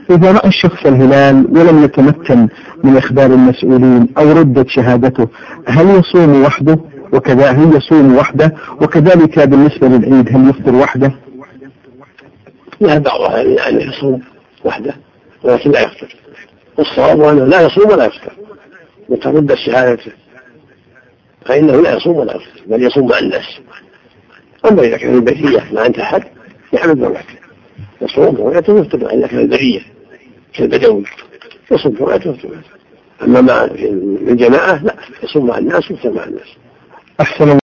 إذا رأى الشخص الهلال ولم يتمكن من إخبار المسؤولين أو ردت شهادته، هل يصوم وحده هل يصوم وحده؟ وكذلك بالنسبة للعيد هل يفطر وحده؟ لا، بعض يعني يصوم وحده ولكن لا يفطر، والصواب أنه لا يصوم ولا يفطر متى ردت شهادته، فإنه لا يصوم ولا يفطر بل يصوم مع الناس. أما إذا كان البرية ما أنت حد يعمل بركة يصوم ويأتي ويفطر، إذا كان البرية كالبدوي يصوم ويأتي ويفطر. أما مع الجماعة لا، يصوم مع الناس ويفطر مع الناس. أحسن